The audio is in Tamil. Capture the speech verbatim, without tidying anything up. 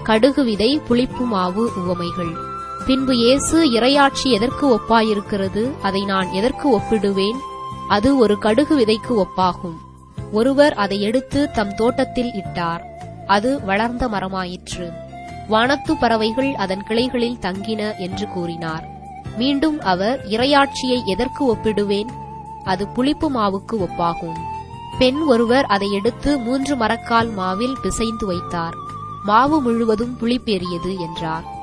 கடுகு விதை, புளிப்பு மாவு உவமைகள். பின்பு இயேசு, இறையாட்சி எதற்கு ஒப்பாயிருக்கிறது? அதை நான் எதற்கு ஒப்பிடுவேன்? அது ஒரு கடுகு விதைக்கு ஒப்பாகும். ஒருவர் அதை எடுத்து தம் தோட்டத்தில் இட்டார். அது வளர்ந்த மரமாயிற்று. வானத்து பறவைகள் அதன் கிளைகளில் தங்கின என்று கூறினார். மீண்டும் அவர், இறையாட்சியை எதற்கு ஒப்பிடுவேன்? அது புளிப்பு மாவுக்கு ஒப்பாகும். பெண் ஒருவர் அதை எடுத்து மூன்று மரக்கால் மாவில் பிசைந்து வைத்தார். மாவு முழுவதும் புளிப்பேறியது என்றார்.